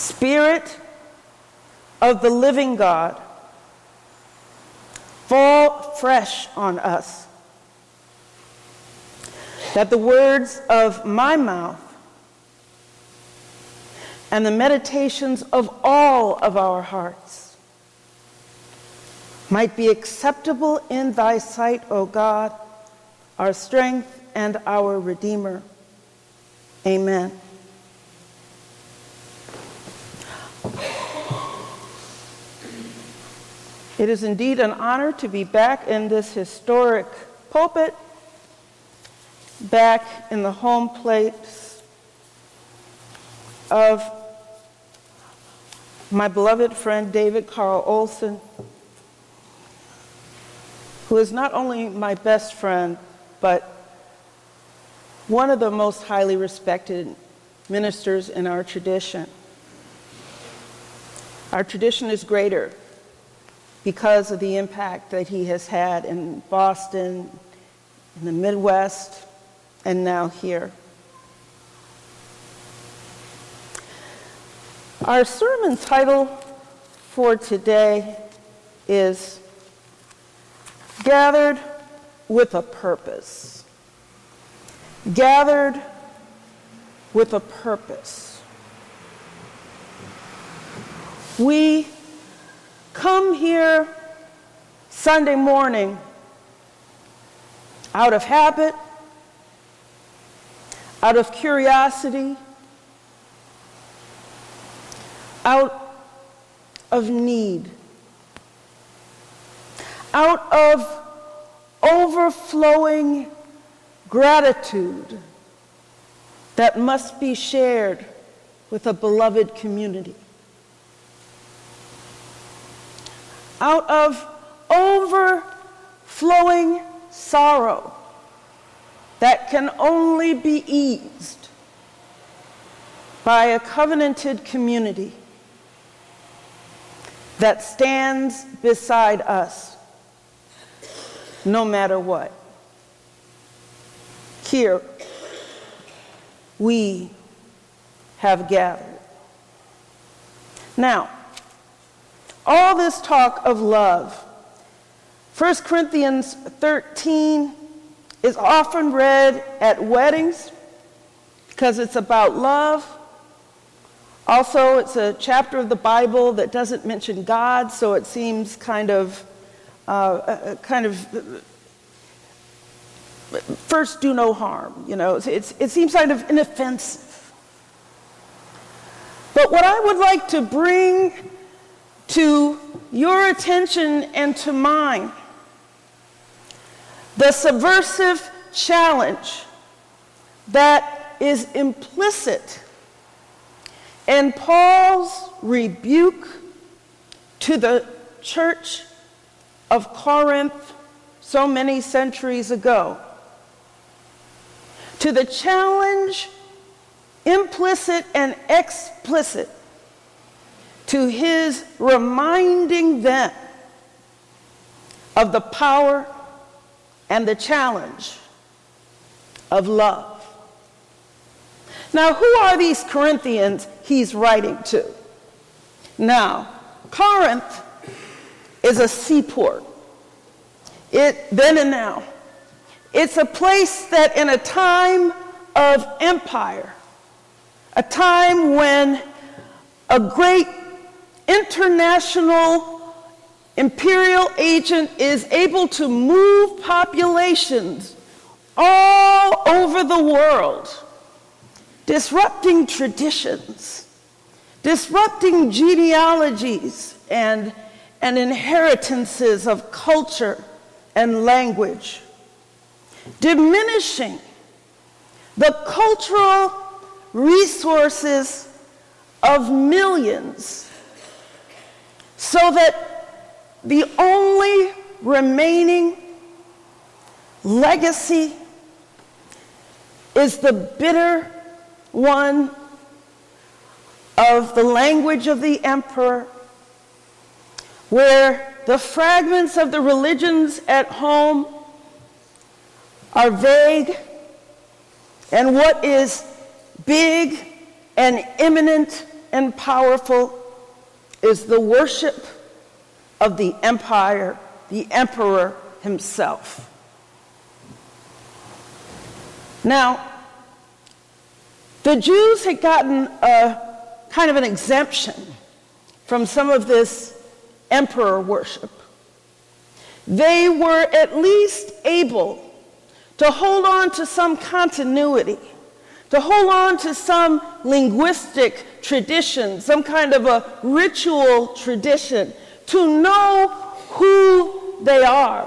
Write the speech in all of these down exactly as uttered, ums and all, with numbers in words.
Spirit of the living God, fall fresh on us, that the words of my mouth and the meditations of all of our hearts might be acceptable in thy sight, O God, our strength and our Redeemer. Amen. It is indeed an honor to be back in this historic pulpit, back in the home place of my beloved friend David Carl Olson, who is not only my best friend, but one of the most highly respected ministers in our tradition. Our tradition is greater because of the impact that he has had in Boston, in the Midwest, and now here. Our sermon title for today is Gathered with a Purpose. Gathered with a Purpose. We come here Sunday morning out of habit, out of curiosity, out of need, out of overflowing gratitude that must be shared with a beloved community, out of overflowing sorrow that can only be eased by a covenanted community that stands beside us no matter what. Here, we have gathered. Now, all this talk of love, First Corinthians thirteen is often read at weddings because it's about love. Also, it's a chapter of the Bible that doesn't mention God, so it seems kind of, uh, kind of, first do no harm, you know. It's, it seems kind of inoffensive. But what I would like to bring to your attention and to mine, the subversive challenge that is implicit in Paul's rebuke to the church of Corinth so many centuries ago, to the challenge implicit and explicit to his reminding them of the power and the challenge of love. Now, who are these Corinthians he's writing to? Now, Corinth is a seaport. It, then and now. It's a place that in a time of empire, a time when a great international imperial agent is able to move populations all over the world, disrupting traditions, disrupting genealogies and, and inheritances of culture and language, diminishing the cultural resources of millions, so that the only remaining legacy is the bitter one of the language of the emperor, where the fragments of the religions at home are vague, and what is big and imminent and powerful is the worship of the empire, the emperor himself. Now, the Jews had gotten a kind of an exemption from some of this emperor worship. They were at least able to hold on to some continuity, to hold on to some linguistic tradition, some kind of a ritual tradition, to know who they are.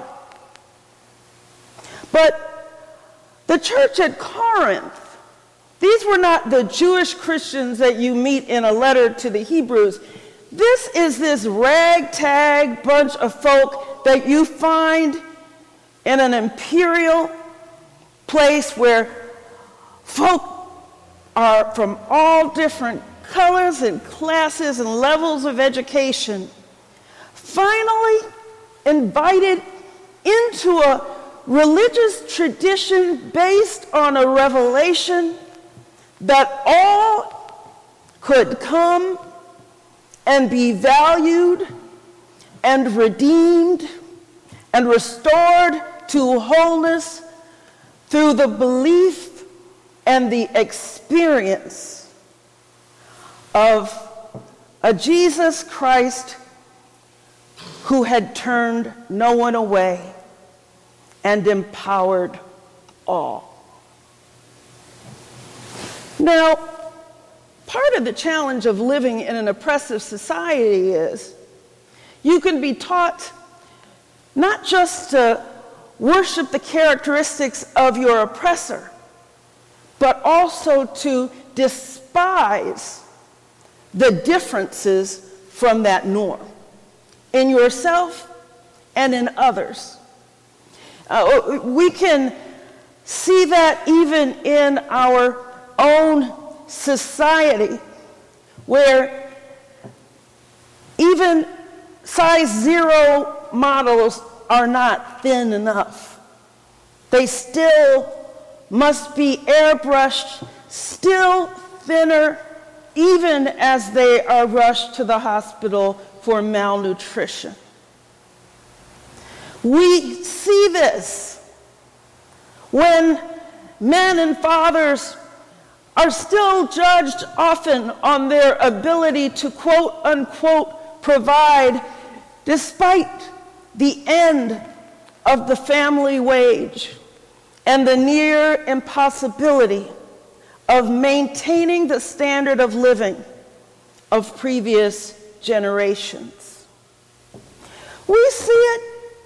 But the church at Corinth, these were not the Jewish Christians that you meet in a letter to the Hebrews. This is this ragtag bunch of folk that you find in an imperial place where folk are from all different colors and classes and levels of education, finally invited into a religious tradition based on a revelation that all could come and be valued and redeemed and restored to wholeness through the belief and the experience of a Jesus Christ who had turned no one away and empowered all. Now, part of the challenge of living in an oppressive society is you can be taught not just to worship the characteristics of your oppressor, but also to despise the differences from that norm in yourself and in others. Uh, we can see that even in our own society, where even size zero models are not thin enough. They still must be airbrushed, still thinner, even as they are rushed to the hospital for malnutrition. We see this when men and fathers are still judged often on their ability to quote unquote provide, despite the end of the family wage and the near impossibility of maintaining the standard of living of previous generations. We see it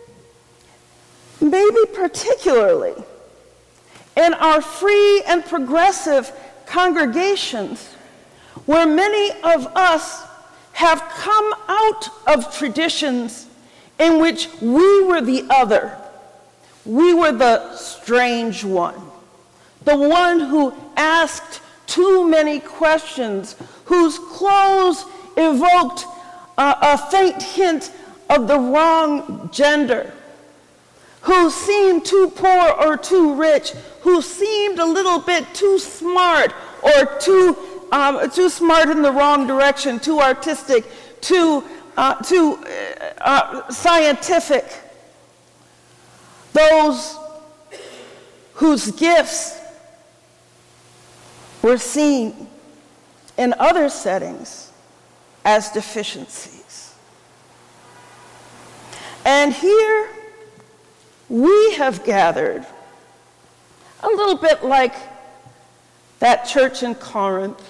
maybe particularly in our free and progressive congregations, where many of us have come out of traditions in which we were the other. We were the strange one, the one who asked too many questions, whose clothes evoked uh, a faint hint of the wrong gender, who seemed too poor or too rich, who seemed a little bit too smart or too um, too smart in the wrong direction, too artistic, too uh, too uh, scientific. Those whose gifts were seen in other settings as deficiencies. And here we have gathered, a little bit like that church in Corinth,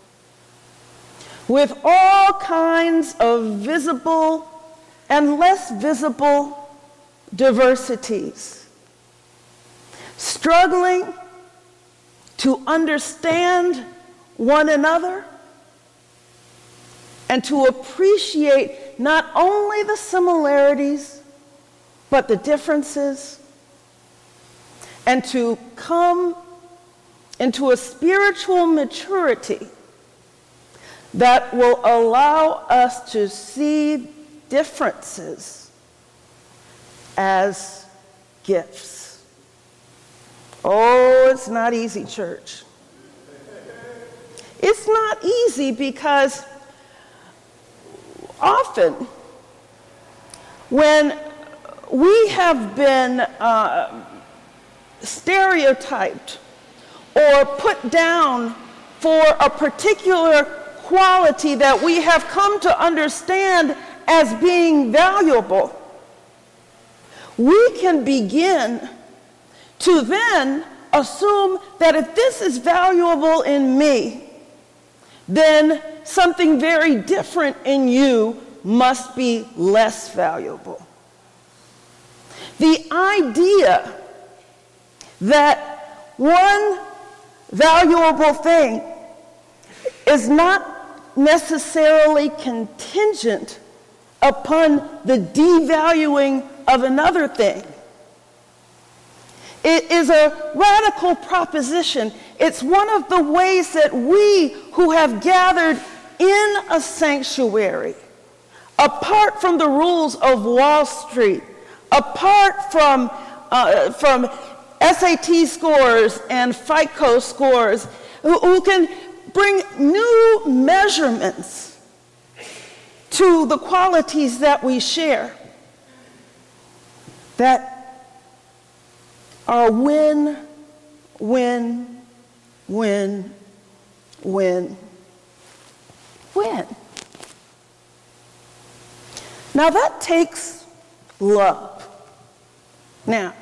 with all kinds of visible and less visible diversities, struggling to understand one another and to appreciate not only the similarities, but the differences, and to come into a spiritual maturity that will allow us to see differences as gifts. Oh, it's not easy, church. It's not easy because often when we have been uh, stereotyped or put down for a particular quality that we have come to understand as being valuable, we can begin to then assume that if this is valuable in me, then something very different in you must be less valuable. The idea that one valuable thing is not necessarily contingent upon the devaluing of another thing. It is a radical proposition. It's one of the ways that we who have gathered in a sanctuary, apart from the rules of Wall Street, apart from, uh, from S A T scores and FICO scores, who, who can bring new measurements to the qualities that we share, that are win, win, win, win, win. Now that takes love. Now,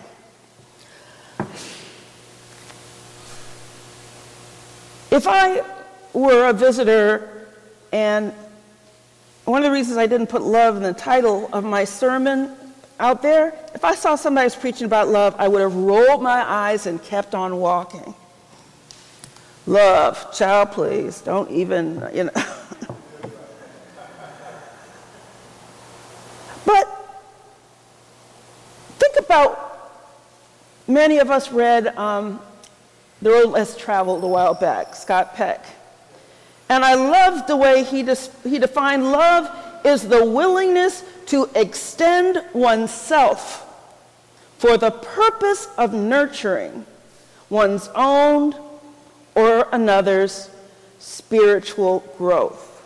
if I were a visitor, and one of the reasons I didn't put love in the title of my sermon out there, if I saw somebody was preaching about love, I would have rolled my eyes and kept on walking. Love, child, please, don't even, you know. But think about, many of us read um, The Road Less Traveled a while back, Scott Peck. And I loved the way he, dis- he defined love is the willingness to extend oneself for the purpose of nurturing one's own or another's spiritual growth.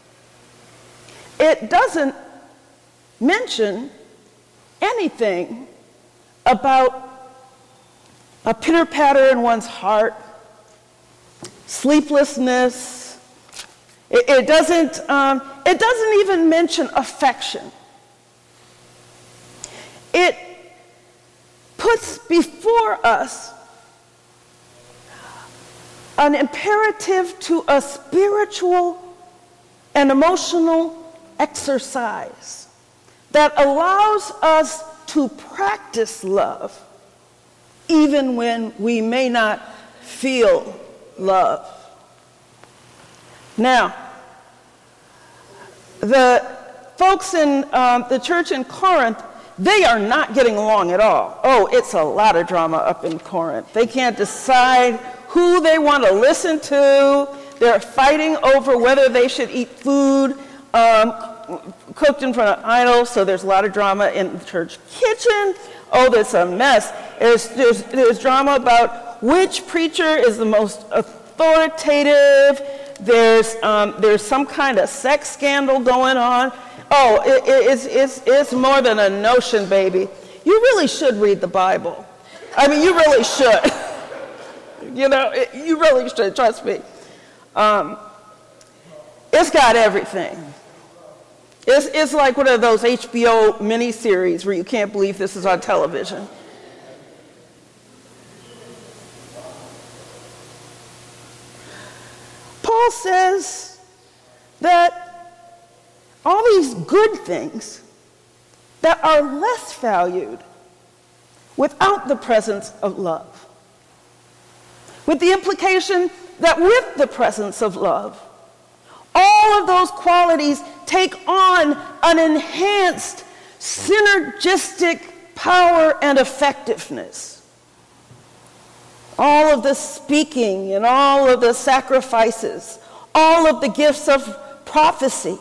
It doesn't mention anything about a pitter-patter in one's heart, sleeplessness. It, it doesn't. Um, it doesn't even mention affection. It puts before us an imperative to a spiritual and emotional exercise that allows us to practice love even when we may not feel love. Now, the folks in um, the church in Corinth, they are not getting along at all. Oh, it's a lot of drama up in Corinth. They can't decide who they want to listen to. They're fighting over whether they should eat food um, cooked in front of idols, so there's a lot of drama in the church kitchen. Oh, that's a mess. There's, there's, there's drama about which preacher is the most authoritative. There's, um, there's some kind of sex scandal going on. Oh, it, it, it's, it's, it's more than a notion, baby. You really should read the Bible. I mean, you really should. You know, it, you really should, trust me. Um, it's got everything. It's, it's like one of those H B O miniseries where you can't believe this is on television. Paul says that all these good things that are less valued without the presence of love, with the implication that with the presence of love, all of those qualities take on an enhanced synergistic power and effectiveness. All of the speaking and all of the sacrifices, all of the gifts of prophecy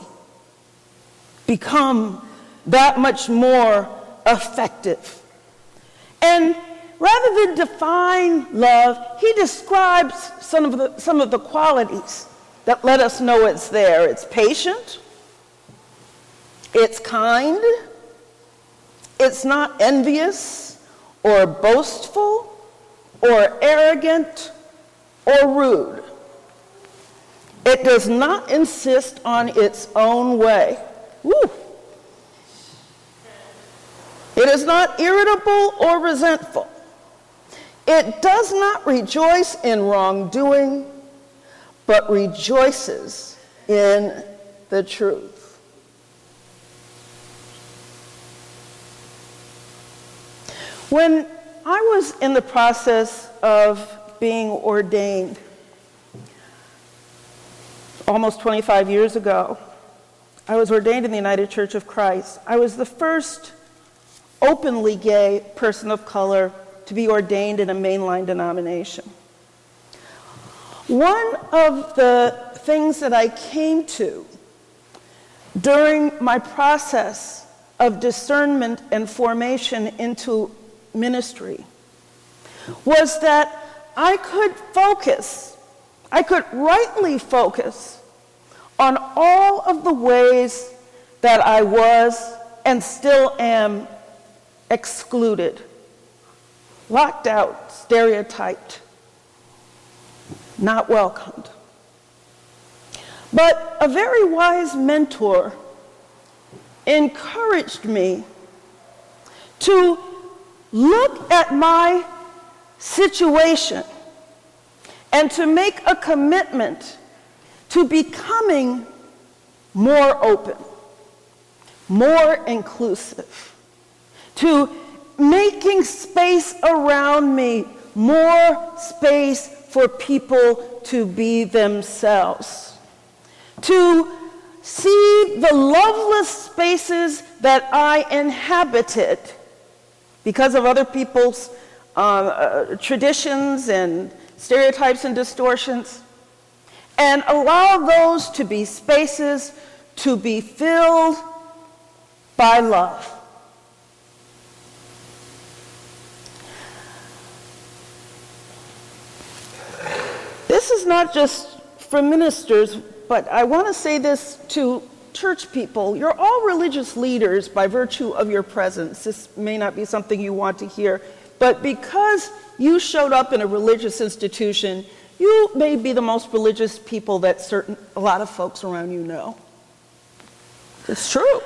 become that much more effective. And rather than define love, he describes some of the, some of the qualities that let us know it's there. It's patient, it's kind, it's not envious or boastful or arrogant or rude. It does not insist on its own way. Woo. It is not irritable or resentful. It does not rejoice in wrongdoing, but rejoices in the truth. When I was in the process of being ordained almost twenty-five years ago, I was ordained in the United Church of Christ. I was the first openly gay person of color to be ordained in a mainline denomination. One of the things that I came to during my process of discernment and formation into ministry was that I could focus, I could rightly focus on all of the ways that I was and still am excluded, locked out, stereotyped, not welcomed. But a very wise mentor encouraged me to look at my situation and to make a commitment to becoming more open, more inclusive, to making space around me, more space for people to be themselves, to see the loveless spaces that I inhabited because of other people's uh, uh, traditions and stereotypes and distortions, and allow those to be spaces to be filled by love. This is not just for ministers, but I want to say this to church people. You're all religious leaders by virtue of your presence. This may not be something you want to hear, but because you showed up in a religious institution, you may be the most religious people that certain a lot of folks around you know. It's true.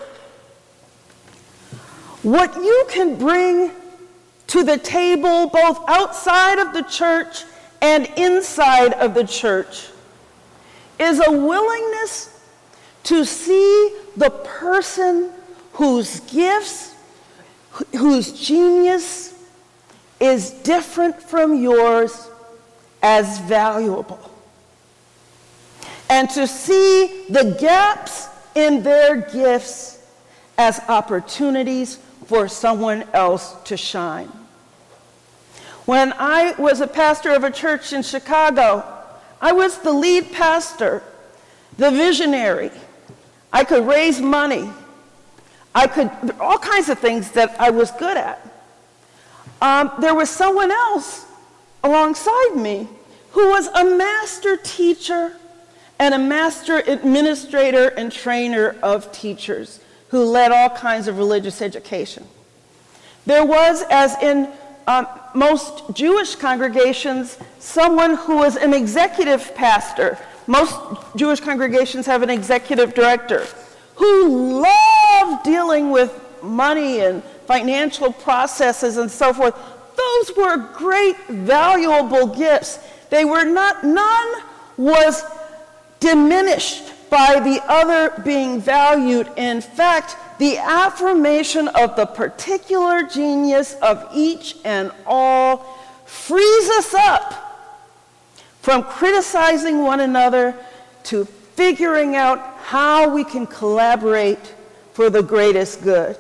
What you can bring to the table, both outside of the church and inside of the church, is a willingness to see the person whose gifts, whose genius is different from yours as valuable. And to see the gaps in their gifts as opportunities for someone else to shine. When I was a pastor of a church in Chicago, I was the lead pastor, the visionary. I could raise money. I could, all kinds of things that I was good at. Um, there was someone else alongside me who was a master teacher and a master administrator and trainer of teachers who led all kinds of religious education. There was, as in um, most Jewish congregations, someone who was an executive pastor. Most Jewish congregations have an executive director who loved dealing with money and financial processes and so forth. Those were great, valuable gifts. They were not, none was diminished by the other being valued. In fact, the affirmation of the particular genius of each and all frees us up from criticizing one another to figuring out how we can collaborate for the greatest good.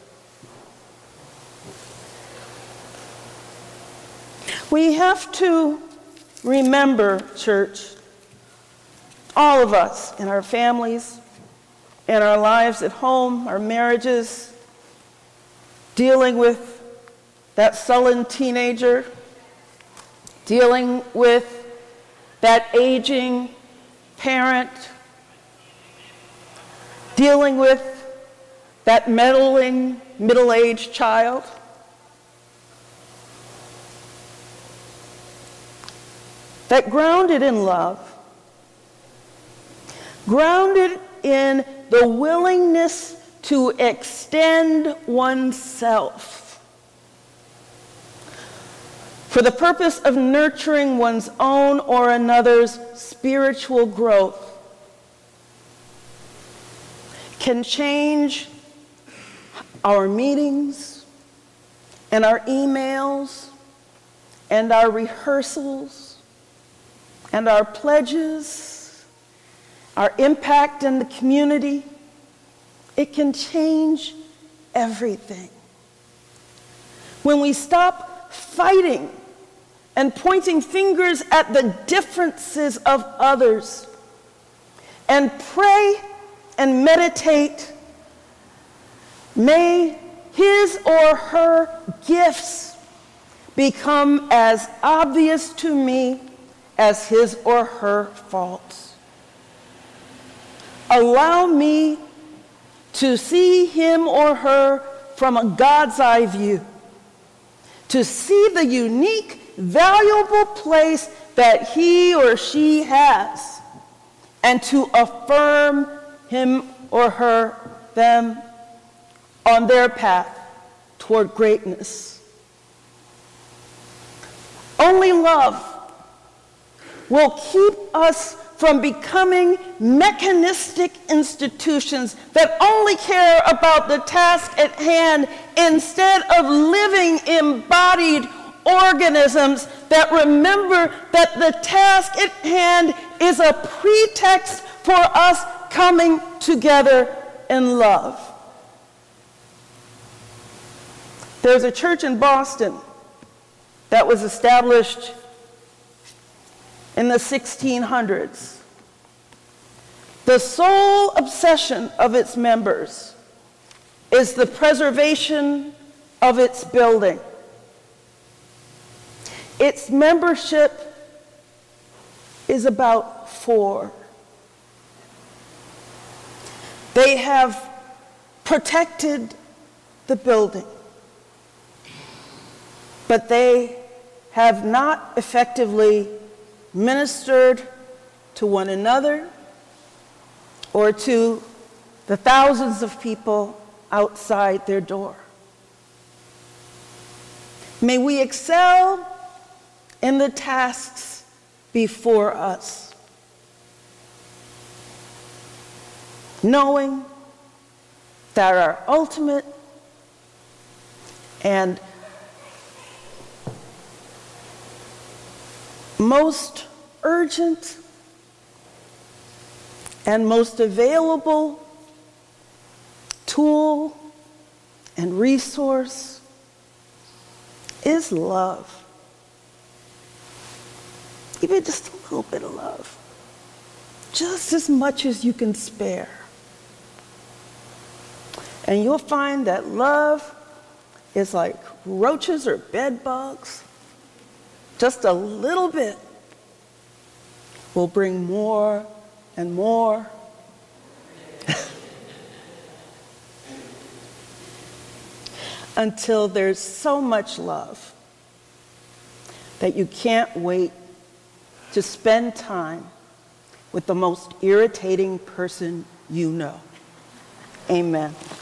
We have to remember, church, all of us in our families, in our lives at home, our marriages, dealing with that sullen teenager, dealing with that aging parent, dealing with that meddling middle-aged child. That grounded in love, grounded in the willingness to extend oneself for the purpose of nurturing one's own or another's spiritual growth, can change our meetings and our emails and our rehearsals and our pledges, our impact in the community. It can change everything. When we stop fighting and pointing fingers at the differences of others and pray and meditate, may his or her gifts become as obvious to me as his or her faults. Allow me to see him or her from a God's eye view, to see the unique, valuable place that he or she has, and to affirm him or her, them, on their path toward greatness. Only love will keep us from becoming mechanistic institutions that only care about the task at hand instead of living embodied organisms that remember that the task at hand is a pretext for us coming together in love. There's a church in Boston that was established in the sixteen hundreds. The sole obsession of its members is the preservation of its building. Its membership is about four. They have protected the building, but they have not effectively ministered to one another or to the thousands of people outside their door. May we excel in the tasks before us, knowing that our ultimate and most urgent and most available tool and resource is love. Even just a little bit of love. Just as much as you can spare. And you'll find that love is like roaches or bed bugs. Just a little bit will bring more and more. Until there's so much love that you can't wait to spend time with the most irritating person you know. Amen.